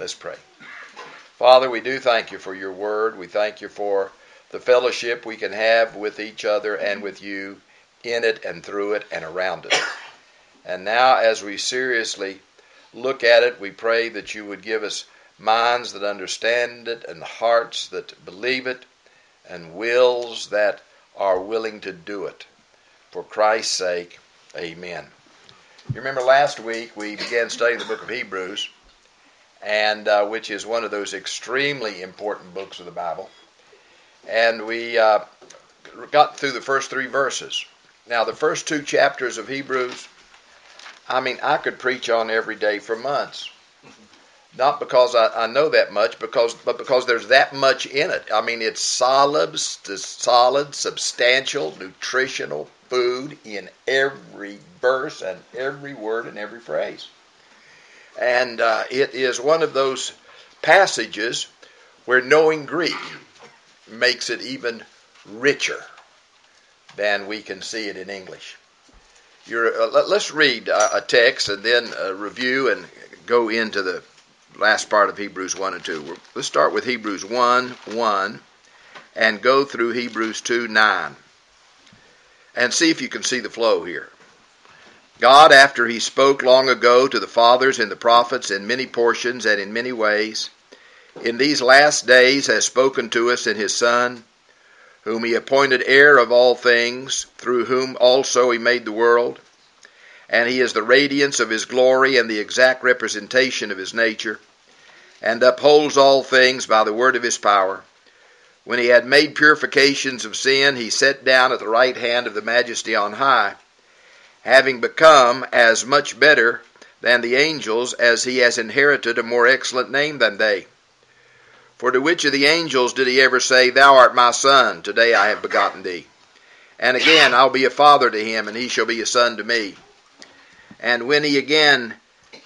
Let's pray. Father, we do thank you for your word. We thank you for the fellowship we can have with each other and with you in it and through it and around it. And now as we seriously look at it, we pray that you would give us minds that understand it and hearts that believe it and wills that are willing to do it. For Christ's sake, amen. You remember last week we began studying the book of Hebrews, and which is one of those extremely important books of the Bible. And we got through the first 3 verses. Now, the first 2 chapters of Hebrews, I could preach on every day for months. Not because I know that much, but because there's that much in it. It's solid, substantial, nutritional food in every verse and every word and every phrase. And it is one of those passages where knowing Greek makes it even richer than we can see it in English. Let's read a text and then review and go into the last part of Hebrews 1 and 2. Let's start with Hebrews 1:1 and go through Hebrews 2:9 and see if you can see the flow here. God, after he spoke long ago to the fathers and the prophets in many portions and in many ways, in these last days has spoken to us in his Son, whom he appointed heir of all things, through whom also he made the world. And he is the radiance of his glory and the exact representation of his nature, and upholds all things by the word of his power. When he had made purifications of sin, he sat down at the right hand of the Majesty on high, having become as much better than the angels, as he has inherited a more excellent name than they. For to which of the angels did he ever say, Thou art my son, today I have begotten thee? And again, I'll be a father to him, and he shall be a son to me. And when he again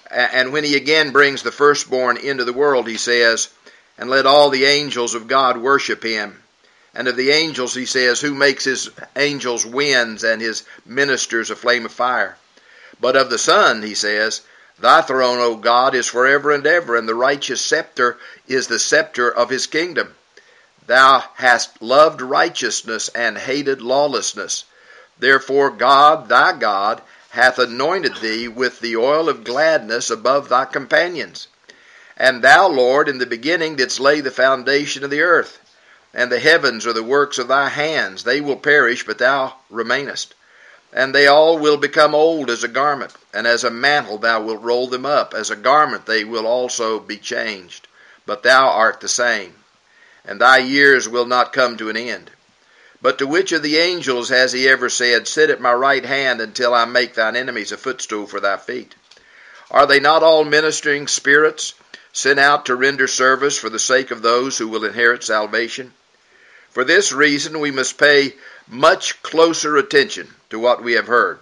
brings the firstborn into the world, he says, And let all the angels of God worship him. And of the angels, he says, Who makes his angels winds and his ministers a flame of fire? But of the Son, he says, Thy throne, O God, is forever and ever, and the righteous scepter is the scepter of his kingdom. Thou hast loved righteousness and hated lawlessness. Therefore God, thy God, hath anointed thee with the oil of gladness above thy companions. And thou, Lord, in the beginning didst lay the foundation of the earth. And the heavens are the works of thy hands. They will perish, but thou remainest. And they all will become old as a garment, and as a mantle thou wilt roll them up. As a garment they will also be changed. But thou art the same, and thy years will not come to an end. But to which of the angels has he ever said, Sit at my right hand until I make thine enemies a footstool for thy feet? Are they not all ministering spirits, sent out to render service for the sake of those who will inherit salvation? For this reason we must pay much closer attention to what we have heard,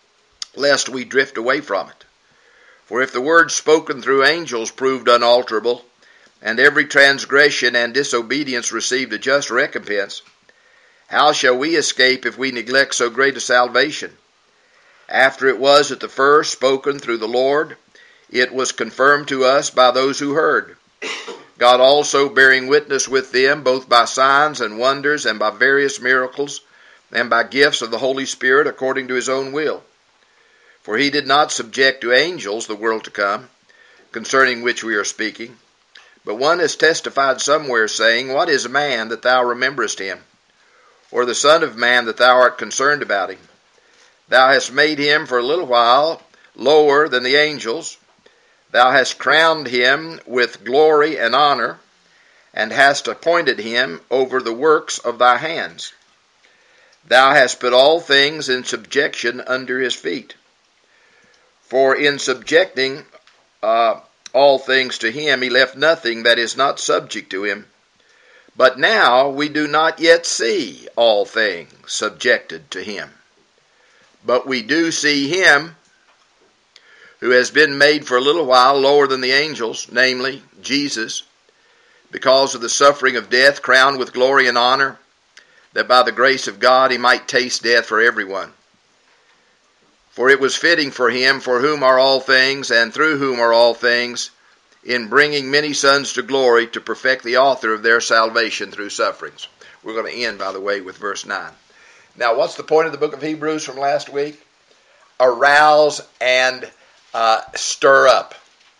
lest we drift away from it. For if the word spoken through angels proved unalterable, and every transgression and disobedience received a just recompense, how shall we escape if we neglect so great a salvation? After it was at the first spoken through the Lord, it was confirmed to us by those who heard. God also bearing witness with them, both by signs and wonders, and by various miracles, and by gifts of the Holy Spirit, according to his own will. For he did not subject to angels the world to come, concerning which we are speaking. But one has testified somewhere, saying, What is man that thou rememberest him? Or the son of man that thou art concerned about him? Thou hast made him for a little while lower than the angels. Thou hast crowned him with glory and honor, and hast appointed him over the works of thy hands. Thou hast put all things in subjection under his feet. For in subjecting all things to him, he left nothing that is not subject to him. But now we do not yet see all things subjected to him. But we do see him who has been made for a little while lower than the angels, namely Jesus, because of the suffering of death, crowned with glory and honor, that by the grace of God he might taste death for everyone. For it was fitting for him, for whom are all things, and through whom are all things, in bringing many sons to glory to perfect the author of their salvation through sufferings. We're going to end, by the way, with verse 9. Now, what's the point of the book of Hebrews from last week? Arouse and stir up.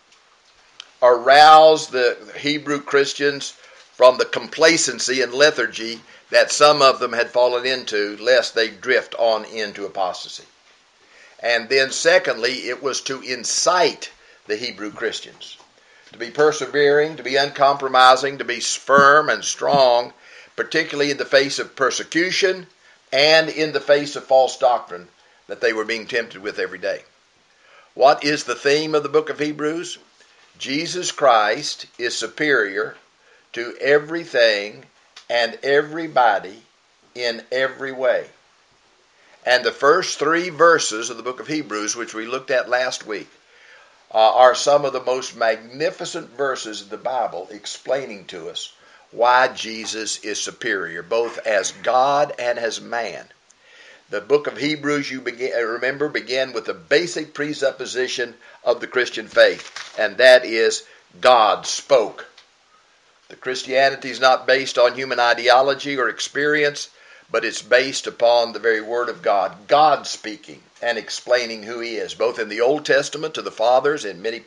Arouse the Hebrew Christians from the complacency and lethargy that some of them had fallen into, lest they drift on into apostasy. And then secondly, it was to incite the Hebrew Christians to be persevering, to be uncompromising, to be firm and strong, particularly in the face of persecution and in the face of false doctrine that they were being tempted with every day. What is the theme of the book of Hebrews? Jesus Christ is superior to everything and everybody in every way. And the first 3 verses of the book of Hebrews, which we looked at last week, are some of the most magnificent verses of the Bible explaining to us why Jesus is superior, both as God and as man. The book of Hebrews, you remember, began with the basic presupposition of the Christian faith, and that is God spoke. The Christianity is not based on human ideology or experience, but it's based upon the very Word of God. God speaking and explaining who He is, both in the Old Testament to the fathers in many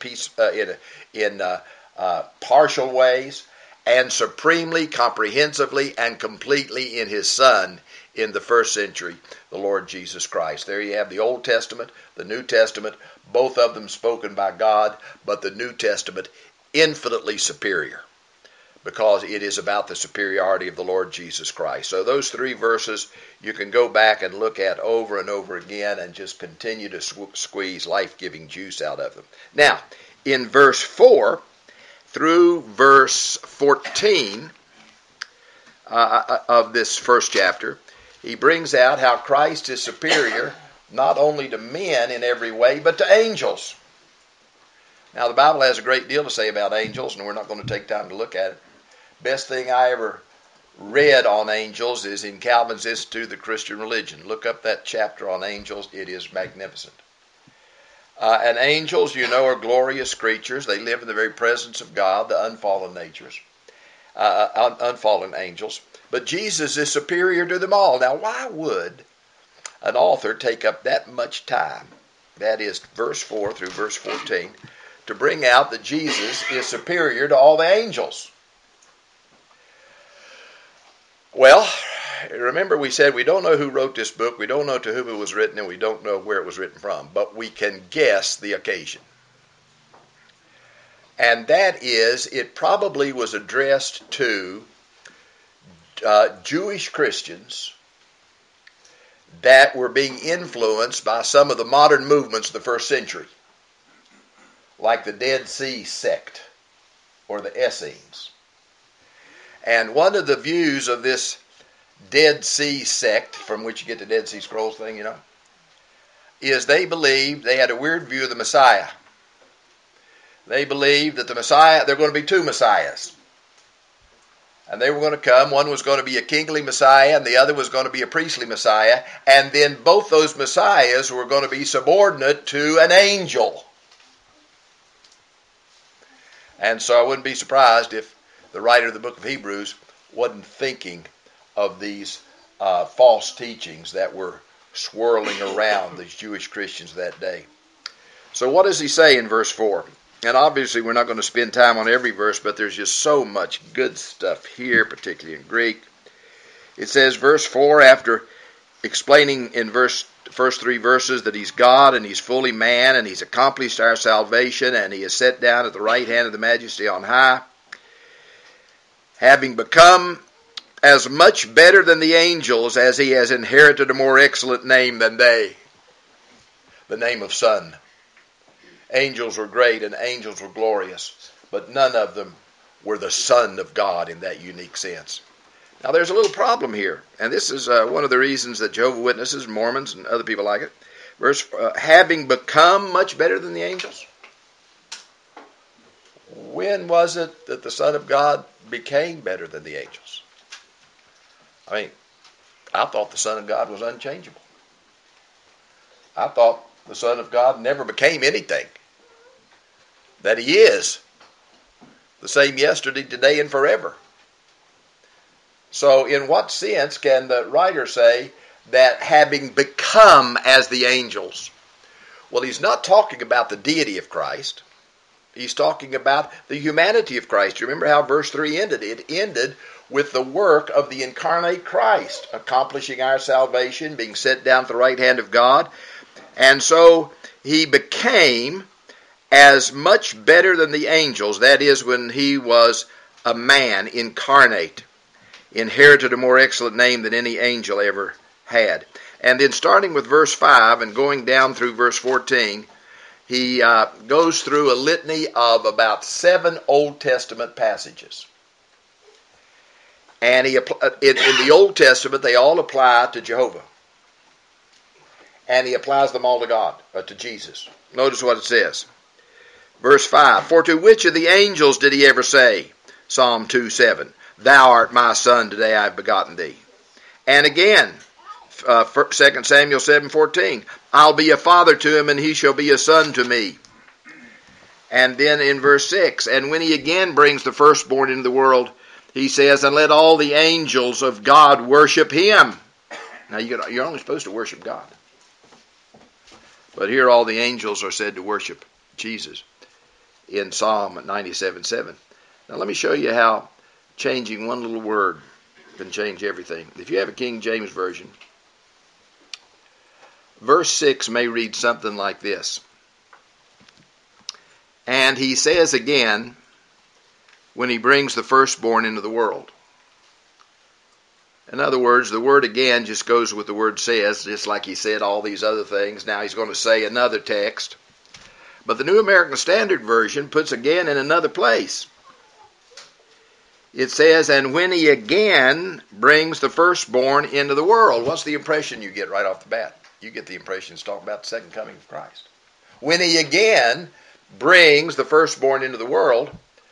partial ways, and supremely, comprehensively, and completely in His Son in the first century, the Lord Jesus Christ. There you have the Old Testament, the New Testament, both of them spoken by God, but the New Testament infinitely superior, because it is about the superiority of the Lord Jesus Christ. So those 3 verses you can go back and look at over and over again and just continue to squeeze life-giving juice out of them. Now, in verse 4 through verse 14 of this first chapter, he brings out how Christ is superior not only to men in every way, but to angels. Now, the Bible has a great deal to say about angels, and we're not going to take time to look at it. Best thing I ever read on angels is in Calvin's Institute of the Christian Religion. Look up that chapter on angels. It is magnificent. And angels, you know, are glorious creatures. They live in the very presence of God, the unfallen natures, unfallen angels. But Jesus is superior to them all. Now, why would an author take up that much time, that is verse 4 through verse 14, to bring out that Jesus is superior to all the angels? Well, remember we said we don't know who wrote this book, we don't know to whom it was written, and we don't know where it was written from, but we can guess the occasion. And that is, it probably was addressed to Jewish Christians that were being influenced by some of the modern movements of the first century, like the Dead Sea sect or the Essenes. And one of the views of this Dead Sea sect, from which you get the Dead Sea Scrolls thing, you know, is they believed, they had a weird view of the Messiah. They believed that the Messiah, there were going to be 2 Messiahs. And they were going to come. One was going to be a kingly Messiah, and the other was going to be a priestly Messiah. And then both those Messiahs were going to be subordinate to an angel. And so I wouldn't be surprised if the writer of the book of Hebrews wasn't thinking of these false teachings that were swirling around these Jewish Christians that day. So what does he say in verse 4? And obviously we're not going to spend time on every verse, but there's just so much good stuff here, particularly in Greek. It says, verse 4, after explaining in first 3 verses that He's God and He's fully man and He's accomplished our salvation and He is set down at the right hand of the Majesty on high, having become as much better than the angels as He has inherited a more excellent name than they, the name of Son. Angels were great and angels were glorious, but none of them were the Son of God in that unique sense. Now there's a little problem here, and this is one of the reasons that Jehovah's Witnesses, Mormons, and other people like it. Verse, having become much better than the angels. When was it that the Son of God became better than the angels? I mean, I thought the Son of God was unchangeable. I thought the Son of God never became anything that He is the same yesterday, today, and forever. So in what sense can the writer say that having become as the angels? Well, he's not talking about the deity of Christ. He's talking about the humanity of Christ. You remember how verse 3 ended? It ended with the work of the incarnate Christ, accomplishing our salvation, being set down at the right hand of God. And so he became as much better than the angels, that is, when he was a man incarnate, inherited a more excellent name than any angel ever had. And then starting with verse 5 and going down through verse 14, he goes through a litany of about 7 Old Testament passages. And in the Old Testament, they all apply to Jehovah. And he applies them all to God, to Jesus. Notice what it says. Verse 5, for to which of the angels did he ever say, Psalm 2:7, thou art my son, today I have begotten thee. And again, 2 Samuel 7:14, I'll be a father to him, and he shall be a son to me. And then in verse 6, and when he again brings the firstborn into the world, he says, and let all the angels of God worship him. Now you're only supposed to worship God. But here all the angels are said to worship Jesus in Psalm 97:7. Now let me show you how changing one little word can change everything. If you have a King James Version, verse 6 may read something like this. And he says again, when he brings the firstborn into the world. In other words, the word again just goes with the word says, just like he said all these other things. Now he's going to say another text. But the New American Standard Version puts again in another place. It says, and when he again brings the firstborn into the world. What's the impression you get right off the bat? You get the impression it's talking about the second coming of Christ. When he again brings the firstborn into the world.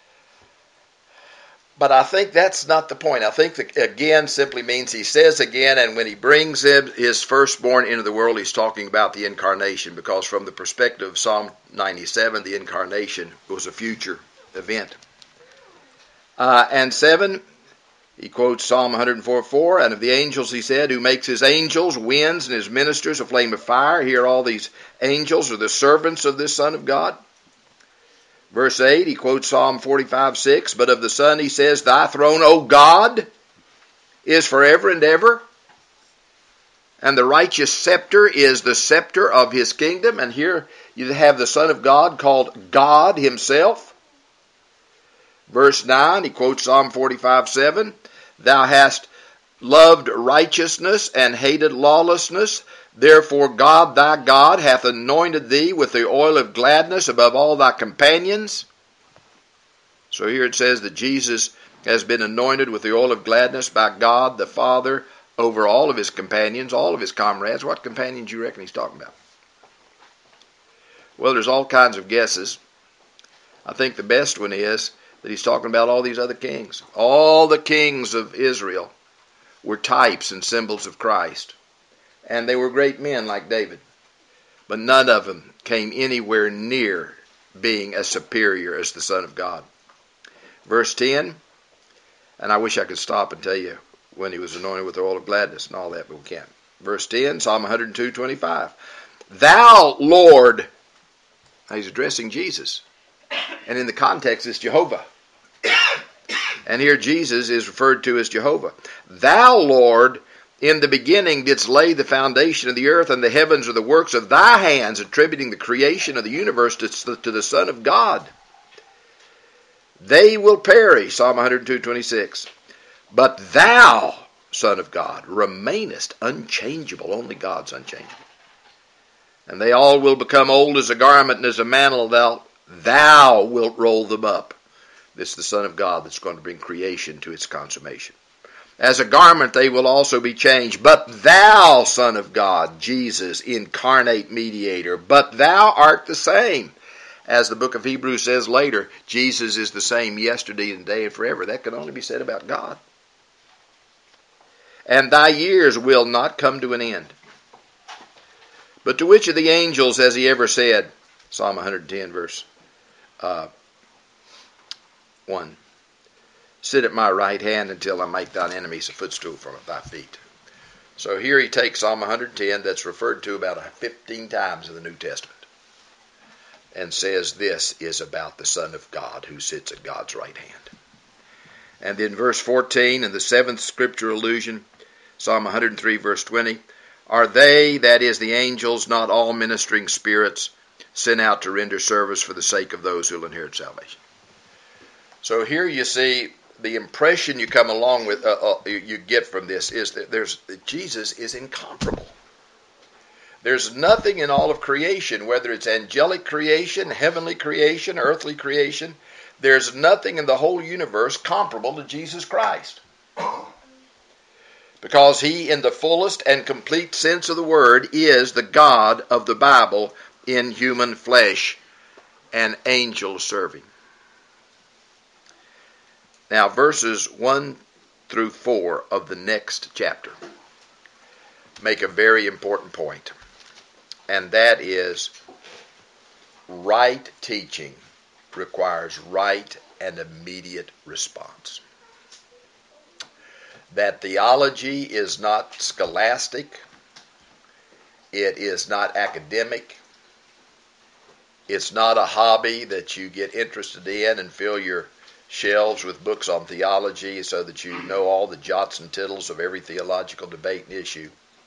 But I think that's not the point. I think that again simply means he says again, and when he brings his firstborn into the world, he's talking about the incarnation, because from the perspective of Psalm 97, the incarnation was a future event. And 7, he quotes Psalm 104:4, and of the angels he said, who makes his angels winds and his ministers a flame of fire. Here all these angels are the servants of this Son of God. Verse 8, he quotes Psalm 45:6, but of the Son he says, thy throne, O God, is forever and ever, and the righteous scepter is the scepter of his kingdom. And here you have the Son of God called God himself. Verse 9, he quotes Psalm 45:7, thou hast loved righteousness and hated lawlessness. Therefore God thy God hath anointed thee with the oil of gladness above all thy companions. So here it says that Jesus has been anointed with the oil of gladness by God the Father over all of his companions, all of his comrades. What companions do you reckon he's talking about? Well, there's all kinds of guesses. I think the best one is that he's talking about all these other kings. All the kings of Israel were types and symbols of Christ. And they were great men like David. But none of them came anywhere near being as superior as the Son of God. Verse 10, and I wish I could stop and tell you when he was anointed with the oil of gladness and all that, but we can't. Verse 10, Psalm 102:25. Thou, Lord, now he's addressing Jesus. And in the context it's Jehovah. And here Jesus is referred to as Jehovah. Thou, Lord, in the beginning didst lay the foundation of the earth, and the heavens are the works of thy hands, attributing the creation of the universe to the Son of God. They will perish, Psalm 102:26. But thou, Son of God, remainest unchangeable. Only God's unchangeable. And they all will become old as a garment and as a mantle. Thou wilt roll them up. This is the Son of God that's going to bring creation to its consummation. As a garment they will also be changed. But thou, Son of God, Jesus, incarnate mediator, but thou art the same. As the book of Hebrews says later, Jesus is the same yesterday and today and forever. That can only be said about God. And thy years will not come to an end. But to which of the angels has he ever said? Psalm 110 verse 1 1. Sit at my right hand until I make thine enemies a footstool for thy feet. So here he takes Psalm 110, that's referred to about 15 times in the New Testament, and says this is about the Son of God who sits at God's right hand. And then verse 14, in the seventh scripture allusion, Psalm 103, verse 20, are they, that is the angels, not all ministering spirits, sent out to render service for the sake of those who will inherit salvation? So here you see the impression you come along with, you get from this is that Jesus is incomparable. There's nothing in all of creation, whether it's angelic creation, heavenly creation, earthly creation, there's nothing in the whole universe comparable to Jesus Christ. Because he, in the fullest and complete sense of the word, is the God of the Bible in human flesh and angel serving. Now, verses 1 through 4 of the next chapter make a very important point, and that is right teaching requires right and immediate response. That theology is not scholastic, it is not academic, it's not a hobby that you get interested in and fill your shelves with books on theology so that you know all the jots and tittles of every theological debate and issue.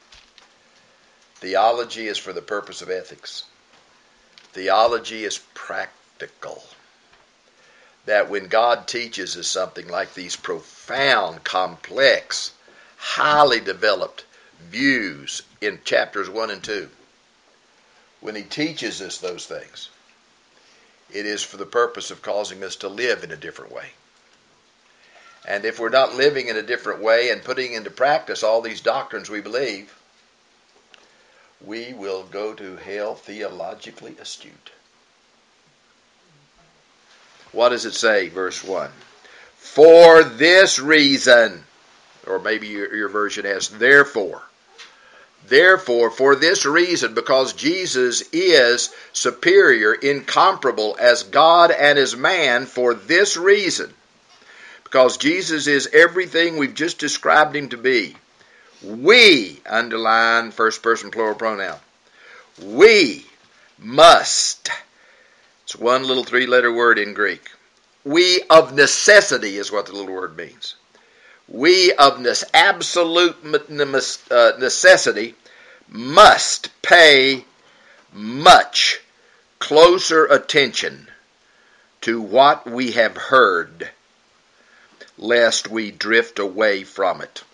Theology is for the purpose of ethics. Theology is practical. That when God teaches us something like these profound, complex, highly developed views in chapters 1 and 2, when he teaches us those things, it is for the purpose of causing us to live in a different way. And if we're not living in a different way and putting into practice all these doctrines we believe, we will go to hell theologically astute. What does it say, verse 1? For this reason, or maybe your version has therefore. Therefore, for this reason, because Jesus is superior, incomparable as God and as man, for this reason, because Jesus is everything we've just described him to be, we, underline first person plural pronoun, we must, it's one little three-letter word in Greek, we of necessity is what the little word means. We of absolute necessity must pay much closer attention to what we have heard, lest we drift away from it.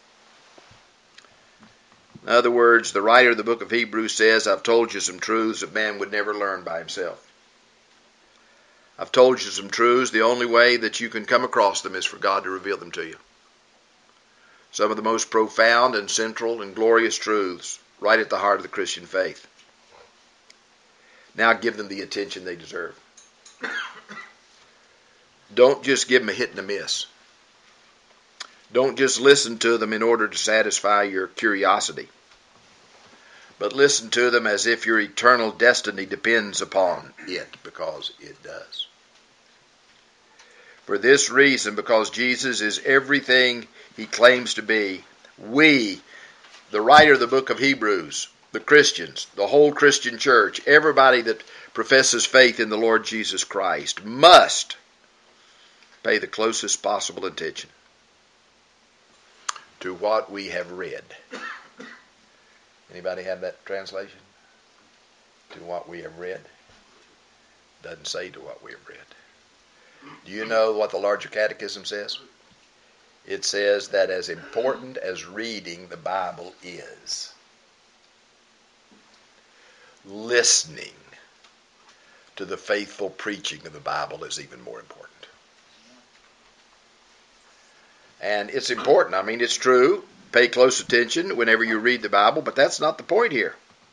In other words, the writer of the book of Hebrews says, I've told you some truths that man would never learn by himself. I've told you some truths. The only way that you can come across them is for God to reveal them to you. Some of the most profound and central and glorious truths right at the heart of the Christian faith. Now give them the attention they deserve. Don't just give them a hit and a miss. Don't just listen to them in order to satisfy your curiosity, but listen to them as if your eternal destiny depends upon it, because it does. For this reason, because Jesus is everything he claims to be, we, the writer of the book of Hebrews, the Christians, the whole Christian church, everybody that professes faith in the Lord Jesus Christ, must pay the closest possible attention to what we have read. Anybody have that translation? To what we have read? Doesn't say to what we have read. Do you know what the larger catechism says? It says that as important as reading the Bible is, listening to the faithful preaching of the Bible is even more important. And it's important. I mean, it's true. Pay close attention whenever you read the Bible, but that's not the point here.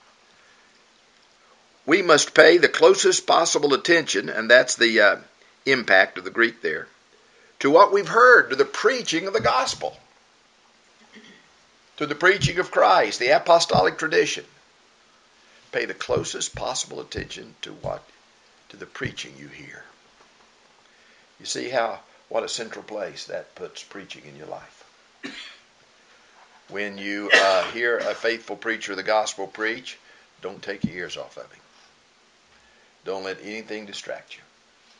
We must pay the closest possible attention, and that's the impact of the Greek there, to what we've heard, to the preaching of the gospel, to the preaching of Christ, the apostolic tradition. Pay the closest possible attention to the preaching you hear. You see how what a central place that puts preaching in your life. When you hear a faithful preacher of the gospel preach, don't take your ears off of him. Don't let anything distract you.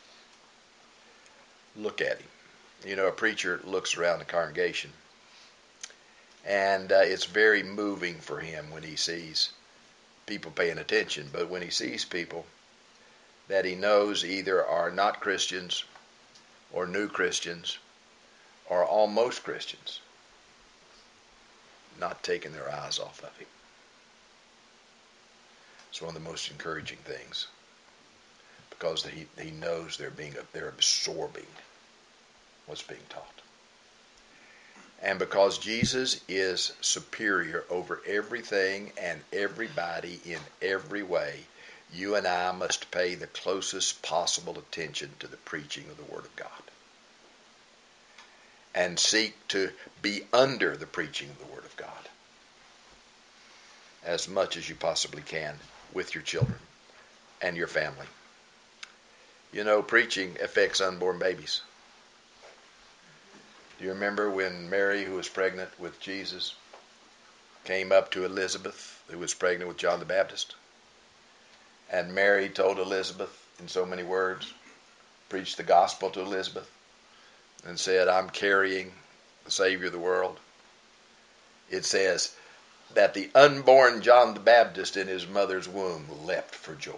Look at him. You know, a preacher looks around the congregation, and it's very moving for him when he sees people paying attention. But when he sees people that he knows either are not Christians or new Christians or almost Christians, not taking their eyes off of him. It's one of the most encouraging things, because he knows they're absorbing what's being taught. And because Jesus is superior over everything and everybody in every way, you and I must pay the closest possible attention to the preaching of the Word of God, and seek to be under the preaching of the Word of God as much as you possibly can with your children and your family. You know, preaching affects unborn babies. Do you remember when Mary, who was pregnant with Jesus, came up to Elizabeth, who was pregnant with John the Baptist? And Mary told Elizabeth in so many words, preached the gospel to Elizabeth, and said, I'm carrying the Savior of the world. It says that the unborn John the Baptist in his mother's womb leapt for joy.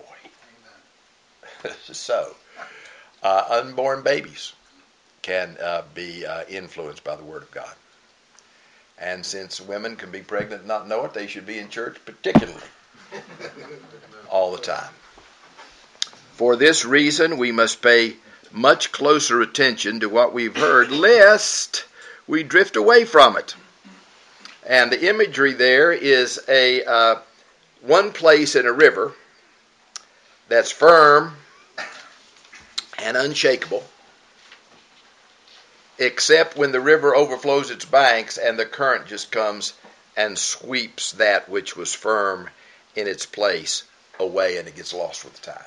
So, unborn babies can be influenced by the Word of God. And since women can be pregnant and not know it, they should be in church particularly all the time. For this reason, we must pay much closer attention to what we've heard, lest we drift away from it. And the imagery there is one place in a river that's firm and unshakable, except when the river overflows its banks and the current just comes and sweeps that which was firm in its place away, and it gets lost with the tide.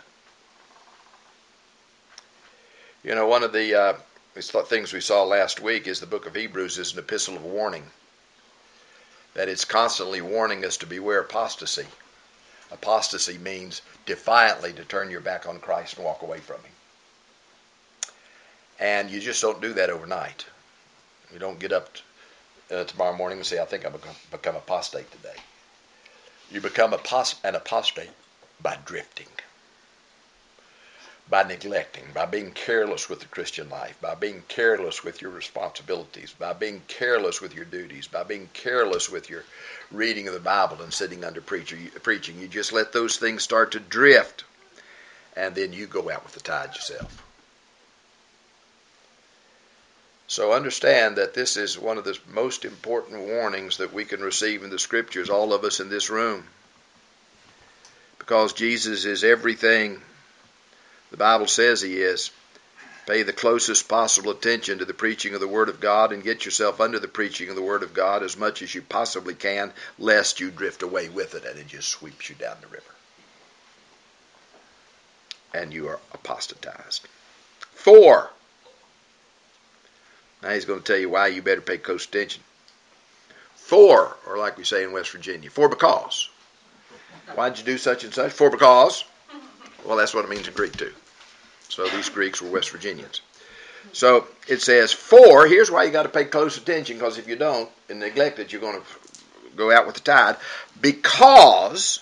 You know, one of the things we saw last week is the book of Hebrews is an epistle of warning, that it's constantly warning us to beware apostasy. Apostasy means defiantly to turn your back on Christ and walk away from Him. And you just don't do that overnight. You don't get up tomorrow morning and say, I think I'm going to become apostate today. You become an apostate by drifting, by neglecting, by being careless with the Christian life, by being careless with your responsibilities, by being careless with your duties, by being careless with your reading of the Bible and sitting under preaching. You just let those things start to drift, and then you go out with the tide yourself. So understand that this is one of the most important warnings that we can receive in the Scriptures, all of us in this room. Because Jesus is everything the Bible says He is. Pay the closest possible attention to the preaching of the Word of God, and get yourself under the preaching of the Word of God as much as you possibly can, lest you drift away with it and it just sweeps you down the river. And you are apostatized. 4. Now he's going to tell you why you better pay close attention. 4, or like we say in West Virginia, for because. Why'd you do such and such? For because. Well, that's what it means in Greek too. So these Greeks were West Virginians. So it says, for, here's why you got to pay close attention, because if you don't and neglect it, you're going to go out with the tide. Because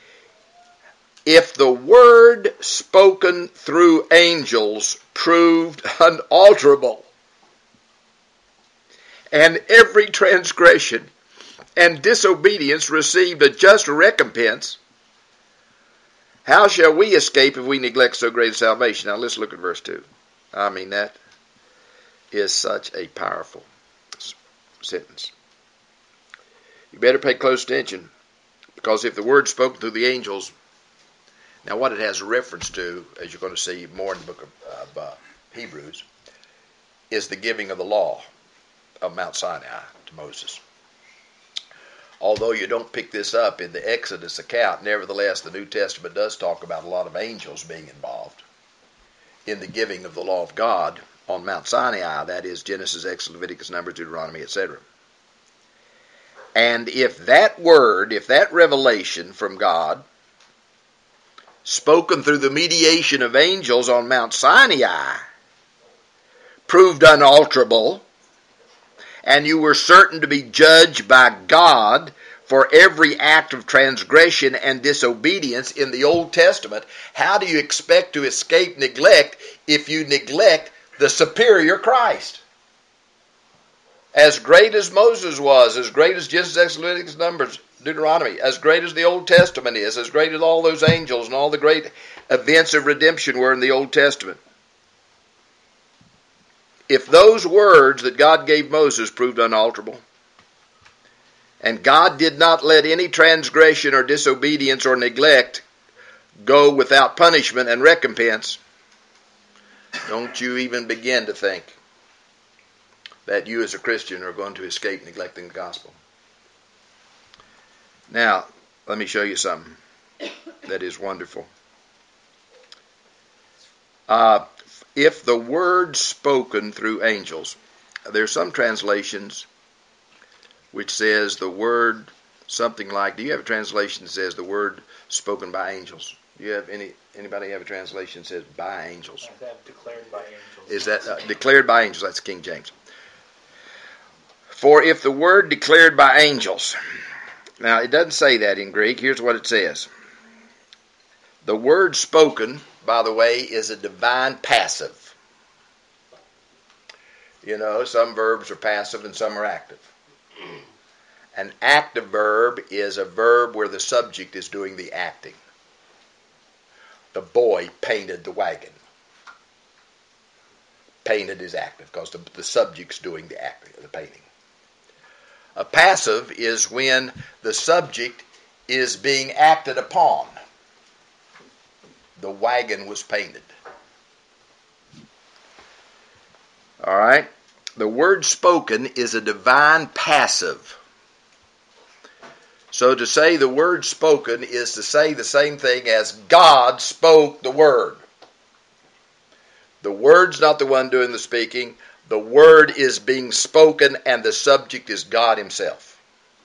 if the word spoken through angels proved unalterable, and every transgression and disobedience received a just recompense, how shall we escape if we neglect so great a salvation? Now let's look at verse 2. I mean, that is such a powerful sentence. You better pay close attention, because if the word spoken through the angels, now what it has reference to, as you're going to see more in the book of Hebrews, is the giving of the law of Mount Sinai to Moses. Although you don't pick this up in the Exodus account, nevertheless the New Testament does talk about a lot of angels being involved in the giving of the law of God on Mount Sinai, that is Genesis, Exodus, Leviticus, Numbers, Deuteronomy, etc. And if that word, if that revelation from God, spoken through the mediation of angels on Mount Sinai, proved unalterable, and you were certain to be judged by God for every act of transgression and disobedience in the Old Testament, how do you expect to escape neglect if you neglect the superior Christ? As great as Moses was, as great as Genesis, Exodus, Leviticus, Numbers, Deuteronomy, as great as the Old Testament is, as great as all those angels and all the great events of redemption were in the Old Testament, if those words that God gave Moses proved unalterable, and God did not let any transgression or disobedience or neglect go without punishment and recompense, don't you even begin to think that you as a Christian are going to escape neglecting the gospel. Now, let me show you something that is wonderful. If the word spoken through angels, there's some translations which says the word something like, do you have a translation that says the word spoken by angels? Do you have anybody have a translation that says by angels? I have declared by angels. Is that declared by angels? That's King James. For if the word declared by angels, now it doesn't say that in Greek. Here's what it says. The word spoken, by the way, is a divine passive. You know, some verbs are passive and some are active. An active verb is a verb where the subject is doing the acting. The boy painted the wagon. Painted is active because the subject's doing the acting, the painting. A passive is when the subject is being acted upon. The wagon was painted. All right? The word spoken is a divine passive. So to say the word spoken is to say the same thing as God spoke the word. The word's not the one doing the speaking. The word is being spoken and the subject is God himself.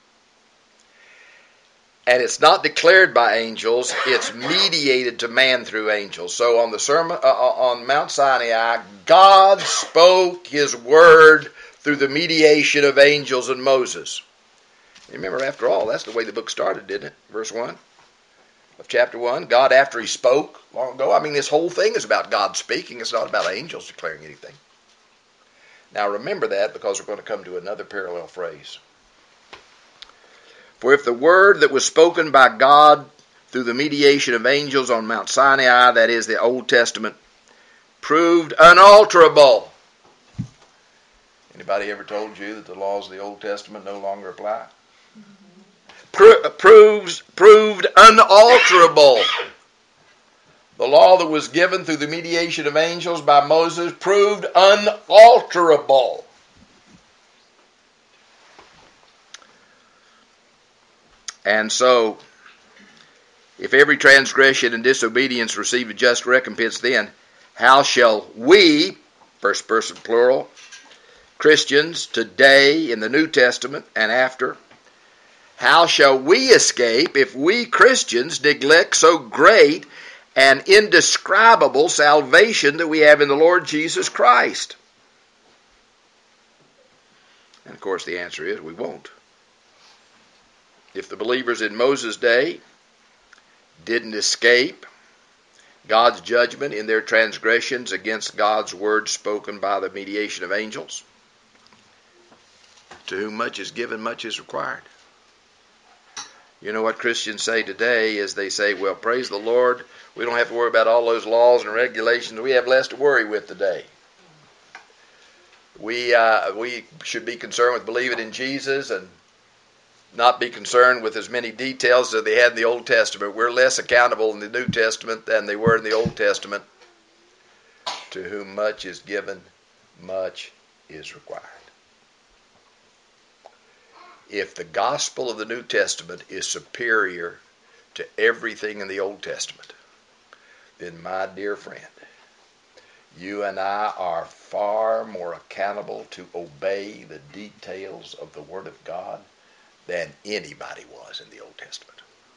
And it's not declared by angels, it's mediated to man through angels. So on the sermon on Mount Sinai, God spoke his word through the mediation of angels and Moses. Remember, after all, that's the way the book started, didn't it? Verse 1 of chapter 1. God, after he spoke long ago. I mean, this whole thing is about God speaking. It's not about angels declaring anything. Now remember that, because we're going to come to another parallel phrase. For if the word that was spoken by God through the mediation of angels on Mount Sinai, that is the Old Testament, proved unalterable. Anybody ever told you that the laws of the Old Testament no longer apply? Proved unalterable. The law that was given through the mediation of angels by Moses proved unalterable. And so, if every transgression and disobedience receive a just recompense, then how shall we, first person plural, Christians today in the New Testament and after, how shall we escape if we Christians neglect so great and indescribable salvation that we have in the Lord Jesus Christ? And of course the answer is we won't. If the believers in Moses' day didn't escape God's judgment in their transgressions against God's word spoken by the mediation of angels, to whom much is given, much is required. You know what Christians say today is they say, well, praise the Lord, we don't have to worry about all those laws and regulations. We have less to worry with today. We should be concerned with believing in Jesus and not be concerned with as many details as they had in the Old Testament. We're less accountable in the New Testament than they were in the Old Testament. To whom much is given, much is required. If the gospel of the New Testament is superior to everything in the Old Testament, then my dear friend, you and I are far more accountable to obey the details of the Word of God than anybody was in the Old Testament.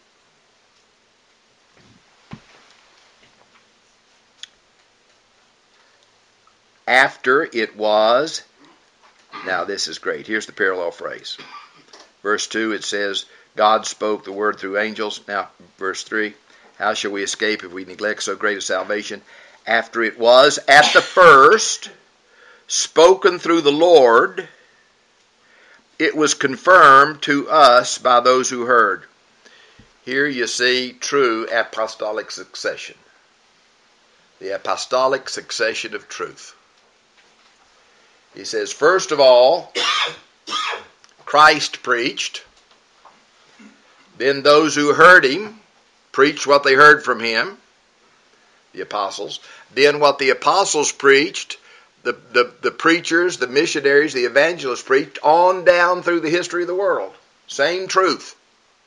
After it was, now this is great. Here's the parallel phrase. Verse 2, it says, God spoke the word through angels. Now, verse 3, how shall we escape if we neglect so great a salvation? After it was, at the first, spoken through the Lord, it was confirmed to us by those who heard. Here you see true apostolic succession. The apostolic succession of truth. He says, first of all, Christ preached. Then those who heard him preached what they heard from him, the apostles. Then what the apostles preached, the preachers, the missionaries, the evangelists preached on down through the history of the world. Same truth.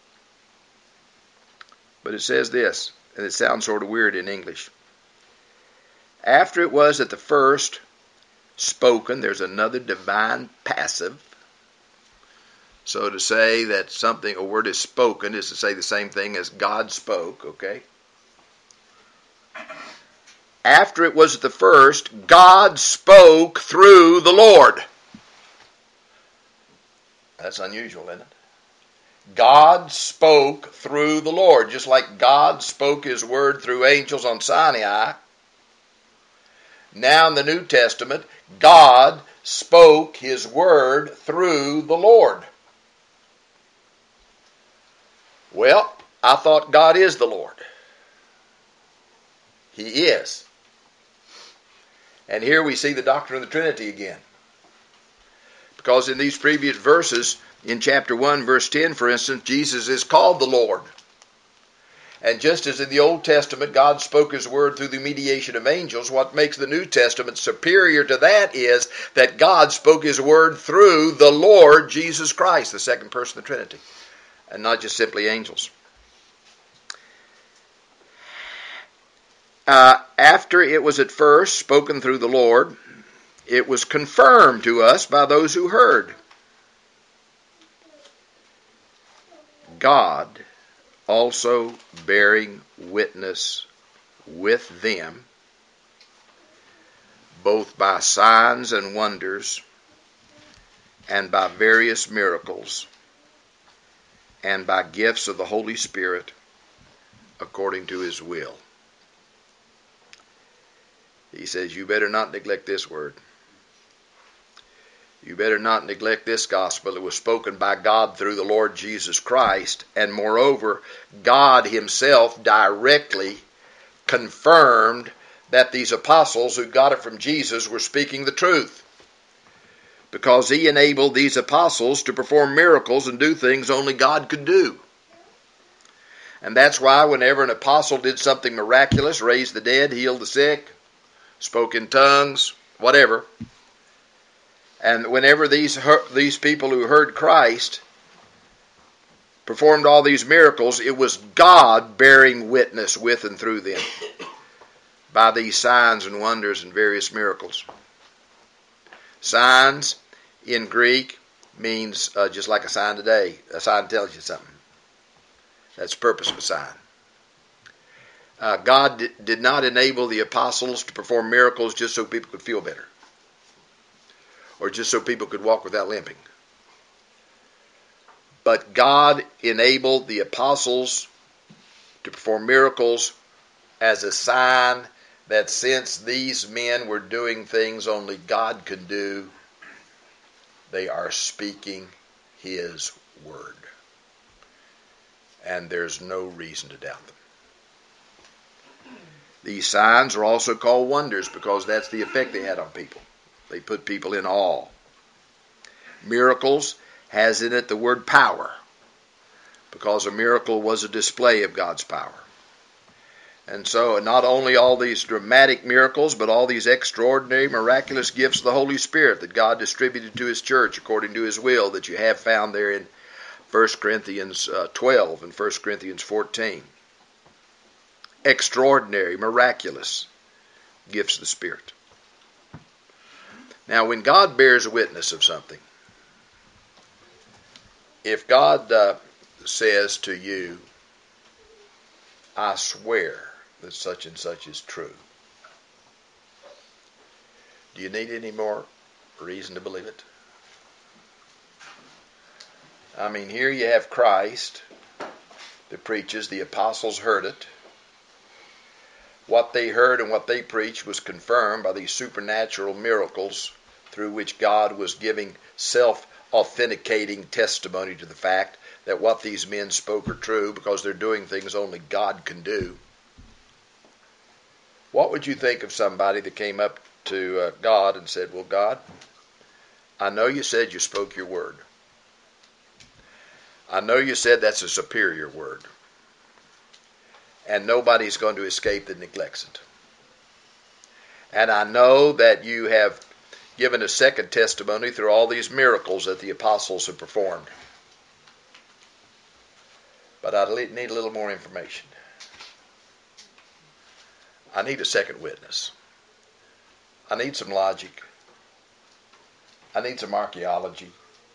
But it says this, and it sounds sort of weird in English. After it was at the first spoken, there's another divine passive. So to say that something, a word is spoken, is to say the same thing as God spoke, okay? After it was at the first, God spoke through the Lord. That's unusual, isn't it? God spoke through the Lord, just like God spoke his word through angels on Sinai. Now in the New Testament, God spoke his word through the Lord. Well, I thought God is the Lord. He is. And here we see the doctrine of the Trinity again. Because in these previous verses, in chapter 1, verse 10, for instance, Jesus is called the Lord. And just as in the Old Testament, God spoke his word through the mediation of angels, what makes the New Testament superior to that is that God spoke his word through the Lord Jesus Christ, the second person of the Trinity, and not just simply angels. After it was at first spoken through the Lord, it was confirmed to us by those who heard. God also bearing witness with them, both by signs and wonders, and by various miracles, and by gifts of the Holy Spirit, according to his will. He says, you better not neglect this word. You better not neglect this gospel. It was spoken by God through the Lord Jesus Christ. And moreover, God himself directly confirmed that these apostles who got it from Jesus were speaking the truth. Because he enabled these apostles to perform miracles and do things only God could do. And that's why whenever an apostle did something miraculous, raised the dead, healed the sick, spoke in tongues, whatever, and whenever these people who heard Christ performed all these miracles, it was God bearing witness with and through them by these signs and wonders and various miracles. Signs in Greek means just like a sign today. A sign tells you something. That's the purpose of a sign. God did not enable the apostles to perform miracles just so people could feel better, or just so people could walk without limping. But God enabled the apostles to perform miracles as a sign that since these men were doing things only God could do, they are speaking his word. And there's no reason to doubt them. These signs are also called wonders because that's the effect they had on people. They put people in awe. Miracles has in it the word power, because a miracle was a display of God's power. And so not only all these dramatic miracles, but all these extraordinary, miraculous gifts of the Holy Spirit that God distributed to his church according to his will that you have found there in 1 Corinthians 12 and 1 Corinthians 14. Extraordinary, miraculous gifts of the Spirit. Now, when God bears witness of something, if God says to you, I swear that such and such is true, do you need any more reason to believe it? I mean, here you have Christ that preaches. The apostles heard it. What they heard and what they preached was confirmed by these supernatural miracles through which God was giving self-authenticating testimony to the fact that what these men spoke are true, because they're doing things only God can do. What would you think of somebody that came up to God and said, well, God, I know you said you spoke your word. I know you said that's a superior word. And nobody's going to escape that neglects it. And I know that you have given a second testimony through all these miracles that the apostles have performed. But I need a little more information. I need a second witness. I need some logic. I need some archaeology.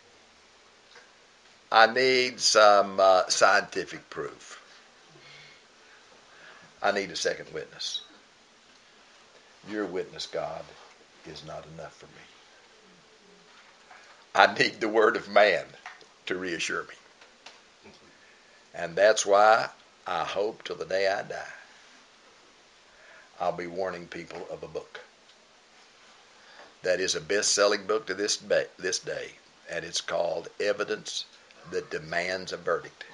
I need some scientific proof. I need a second witness. Your witness, God, is not enough for me. I need the word of man to reassure me. And that's why I hope till the day I die, I'll be warning people of a book that is a best-selling book to this day, and it's called Evidence That Demands a Verdict.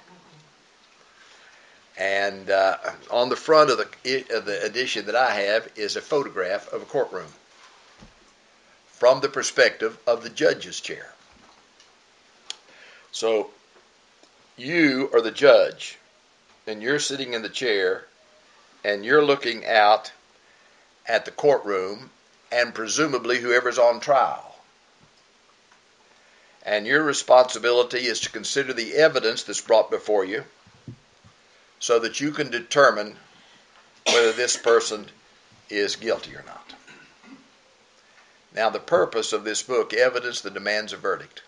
And on the front of the edition that I have is a photograph of a courtroom from the perspective of the judge's chair. So you are the judge, and you're sitting in the chair, and you're looking out at the courtroom and presumably whoever's on trial. And your responsibility is to consider the evidence that's brought before you, so that you can determine whether this person is guilty or not. Now, the purpose of this book, Evidence That Demands a Verdict,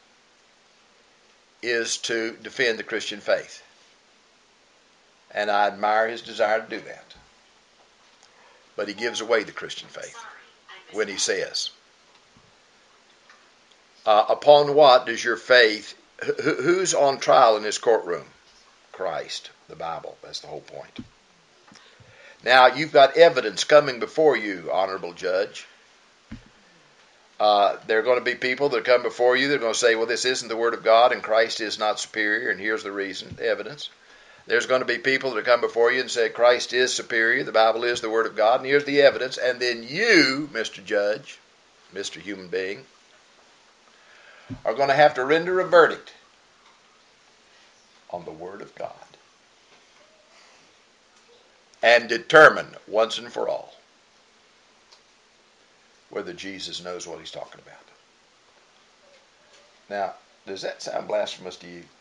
is to defend the Christian faith. And I admire his desire to do that. But he gives away the Christian faith when he says, upon what does your faith, who's on trial in this courtroom? Christ, the Bible. That's the whole point. Now, you've got evidence coming before you, honorable judge. There are going to be people that come before you. They're going to say, well, this isn't the Word of God and Christ is not superior, and here's the reason, the evidence. There's going to be people that come before you and say Christ is superior, the Bible is the Word of God, and here's the evidence. And then you, Mr. Judge, Mr. Human Being, are going to have to render a verdict on the Word of God and determine once and for all whether Jesus knows what he's talking about. Now, does that sound blasphemous to you?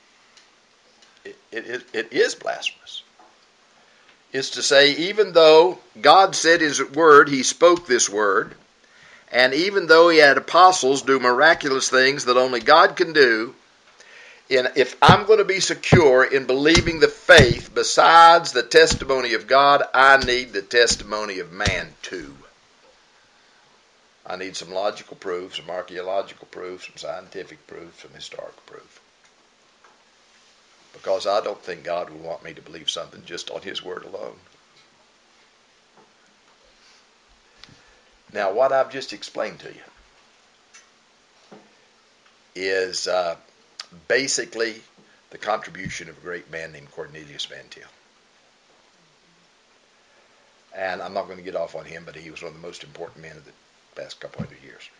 It is blasphemous. It's to say, even though God said his word, he spoke this word, and even though he had apostles do miraculous things that only God can do, if I'm going to be secure in believing the faith besides the testimony of God, I need the testimony of man too. I need some logical proof, some archaeological proof, some scientific proof, some historical proof. Because I don't think God would want me to believe something just on his word alone. Now, what I've just explained to you is basically the contribution of a great man named Cornelius Van Til. And I'm not going to get off on him, but he was one of the most important men of the past couple hundred years.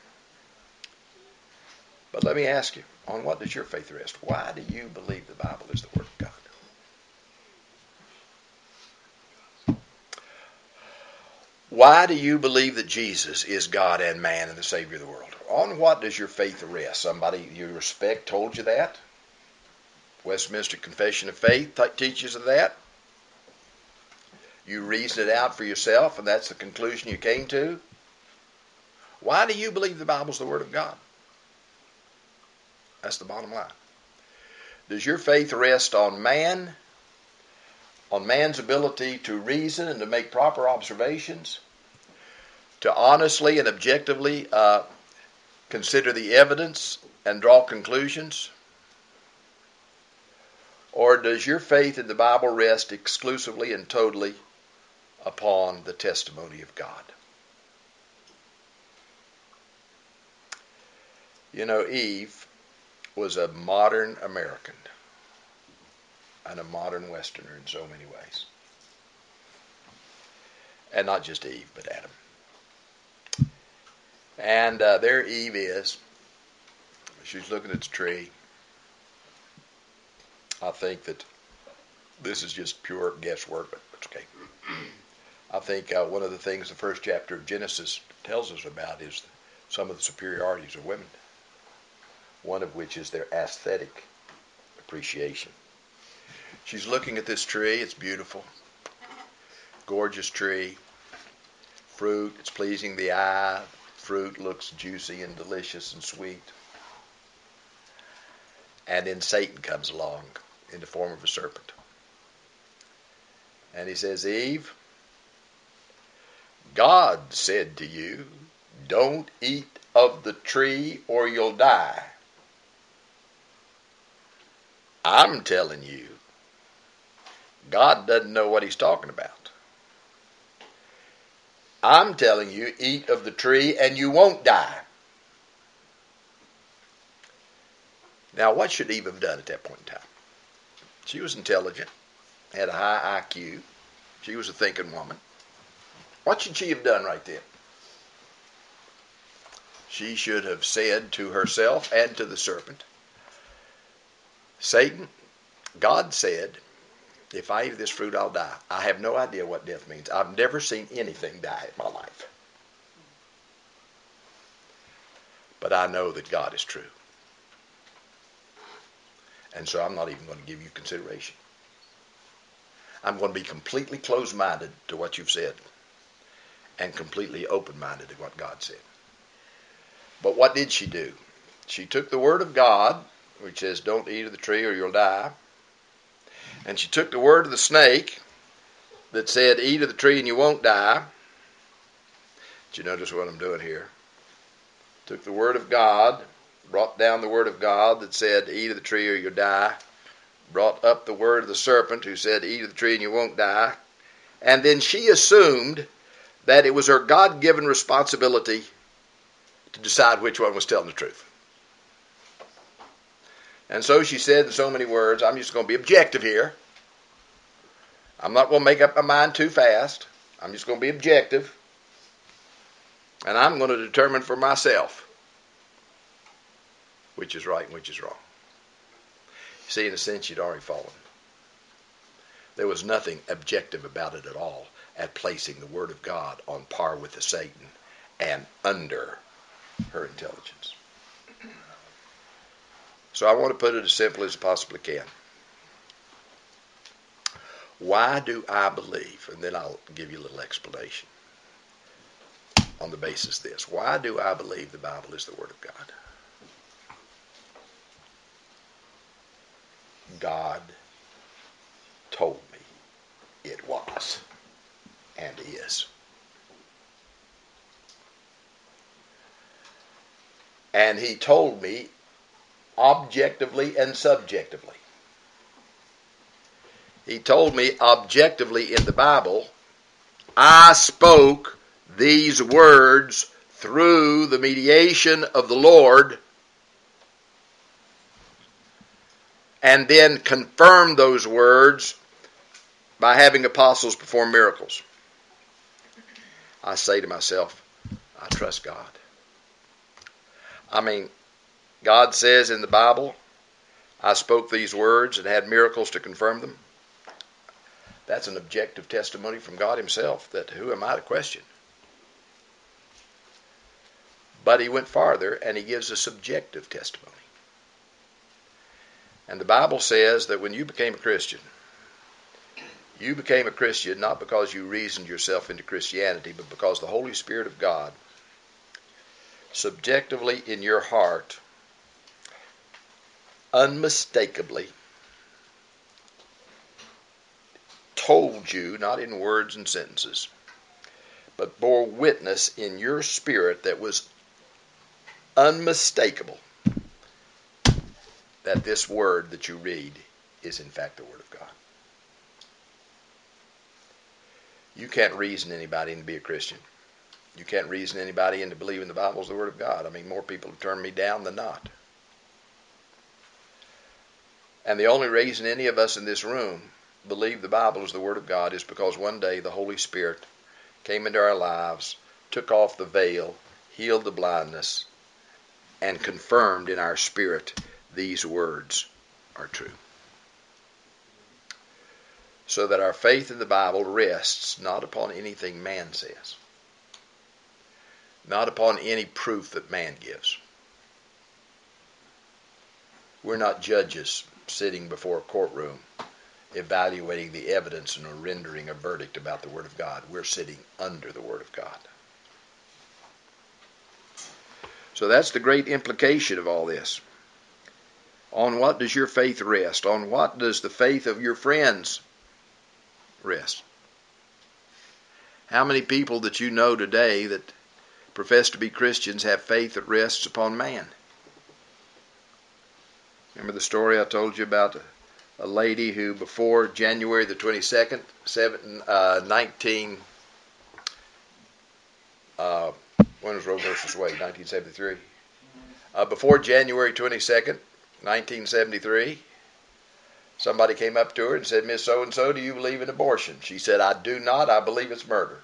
But let me ask you, on what does your faith rest? Why do you believe the Bible is the Word of God? Why do you believe that Jesus is God and man and the Savior of the world? On what does your faith rest? Somebody you respect told you that? Westminster Confession of Faith teaches of that? You reasoned it out for yourself and that's the conclusion you came to? Why do you believe the Bible's the Word of God? That's the bottom line. Does your faith rest on man, on man's ability to reason and to make proper observations, to honestly and objectively consider the evidence and draw conclusions? Or does your faith in the Bible rest exclusively and totally upon the testimony of God? You know, Eve was a modern American and a modern Westerner in so many ways. And not just Eve, but Adam. And there Eve is. She's looking at the tree. I think that this is just pure guesswork, but it's okay. I think one of the things the first chapter of Genesis tells us about is some of the superiorities of women. One of which is their aesthetic appreciation. She's looking at this tree. It's beautiful. Gorgeous tree. Fruit. It's pleasing the eye. Fruit looks juicy and delicious and sweet. And then Satan comes along in the form of a serpent. And he says, Eve, God said to you, don't eat of the tree or you'll die. I'm telling you, God doesn't know what he's talking about. I'm telling you, eat of the tree and you won't die. Now, what should Eve have done at that point in time? She was intelligent, had a high IQ. She was a thinking woman. What should she have done right then? She should have said to herself and to the serpent, Satan, God said, if I eat of this fruit, I'll die. I have no idea what death means. I've never seen anything die in my life. But I know that God is true. And so I'm not even going to give you consideration. I'm going to be completely closed-minded to what you've said and completely open-minded to what God said. But what did she do? She took the word of God, which says, don't eat of the tree or you'll die. And she took the word of the snake that said, eat of the tree and you won't die. Did you notice what I'm doing here? Took the word of God, brought down the word of God that said, eat of the tree or you'll die. Brought up the word of the serpent who said, eat of the tree and you won't die. And then she assumed that it was her God-given responsibility to decide which one was telling the truth. And so she said in so many words, I'm just going to be objective here. I'm not going to make up my mind too fast. I'm just going to be objective. And I'm going to determine for myself which is right and which is wrong. See, in a sense, she'd already fallen. There was nothing objective about it at all at placing the Word of God on par with the Satan and under her intelligence. So I want to put it as simple as I possibly can. Why do I believe, and then I'll give you a little explanation on the basis of this. Why do I believe the Bible is the Word of God? God told me it was and is. And he told me objectively and subjectively. He told me objectively in the Bible, I spoke these words through the mediation of the Lord, and then confirmed those words by having apostles perform miracles. I say to myself, I trust God. I mean, God says in the Bible, I spoke these words and had miracles to confirm them. That's an objective testimony from God himself, that who am I to question? But he went farther and he gives a subjective testimony. And the Bible says that when you became a Christian not because you reasoned yourself into Christianity, but because the Holy Spirit of God subjectively in your heart, unmistakably told you, not in words and sentences, but bore witness in your spirit that was unmistakable that this word that you read is in fact the Word of God. You can't reason anybody into be a Christian. You can't reason anybody into believing the Bible is the Word of God. I mean, more people have turned me down than not. And the only reason any of us in this room believe the Bible is the Word of God is because one day the Holy Spirit came into our lives, took off the veil, healed the blindness, and confirmed in our spirit these words are true. So that our faith in the Bible rests not upon anything man says, not upon any proof that man gives. We're not judges sitting before a courtroom evaluating the evidence and rendering a verdict about the Word of God. We're sitting under the Word of God. So that's the great implication of all this. On what does your faith rest? On what does the faith of your friends rest? How many people that you know today that profess to be Christians have faith that rests upon man? Remember the story I told you about a lady who before January the 22nd, 19... when was Roe versus Wade? 1973. Before January 22nd, 1973, somebody came up to her and said, "Miss So-and-so, do you believe in abortion?" She said, "I do not. I believe it's murder."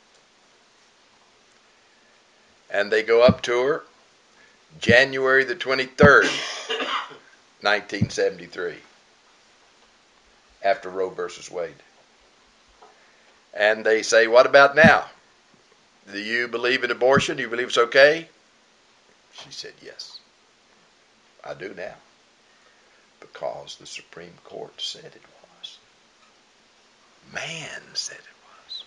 And they go up to her January the 23rd, 1973, after Roe versus Wade. And they say, "What about now? Do you believe in abortion? Do you believe it's okay?" She said, "Yes, I do now, because the Supreme Court said it was. Man said it was."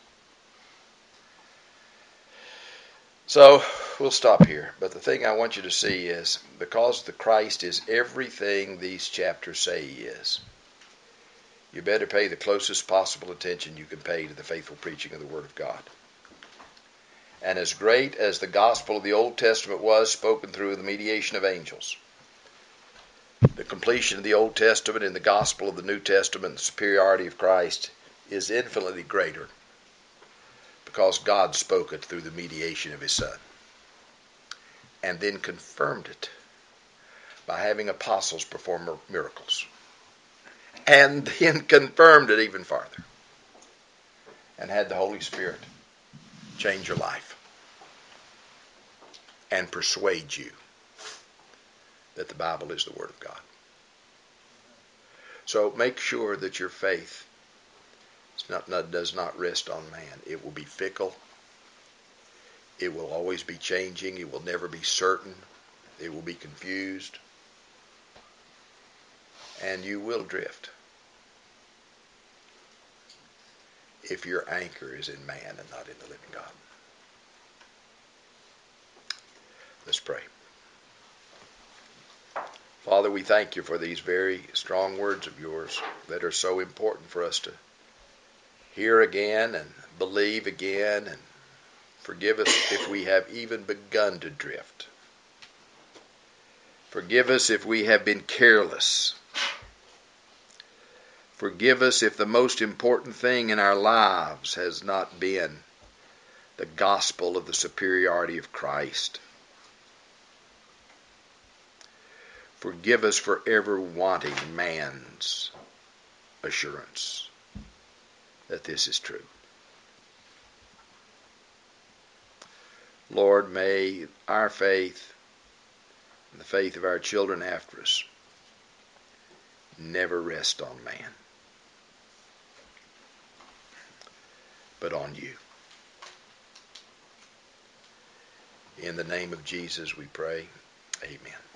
So we'll stop here. But the thing I want you to see is, because the Christ is everything these chapters say he is, you better pay the closest possible attention you can pay to the faithful preaching of the Word of God. And as great as the gospel of the Old Testament was, spoken through the mediation of angels, the completion of the Old Testament and the gospel of the New Testament, the superiority of Christ, is infinitely greater because God spoke it through the mediation of his Son and then confirmed it by having apostles perform miracles, and then confirmed it even farther and had the Holy Spirit change your life and persuade you that the Bible is the Word of God. So make sure that your faith does not rest on man. It will be fickle. It will always be changing. It will never be certain. It will be confused. And you will drift if your anchor is in man and not in the living God. Let's pray. Father, we thank you for these very strong words of yours that are so important for us to hear again and believe again, and forgive us if we have even begun to drift. Forgive us if we have been careless. Forgive us if the most important thing in our lives has not been the gospel of the superiority of Christ. Forgive us for ever wanting man's assurance that this is true. Lord, may our faith and the faith of our children after us never rest on man, but on you. In the name of Jesus we pray. Amen.